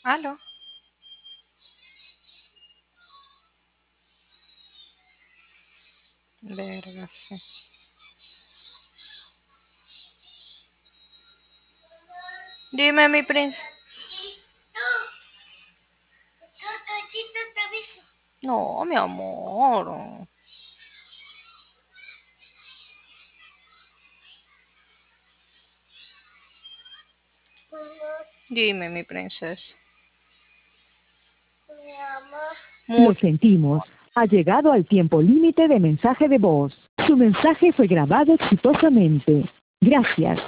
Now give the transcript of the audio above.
Aló. Verga, sí. Dime, mi príncipe. No, mi amor. Dime, mi princesa. Lo Mucho. sentimos. Ha llegado al tiempo límite de mensaje de voz. Su mensaje fue grabado exitosamente. Gracias.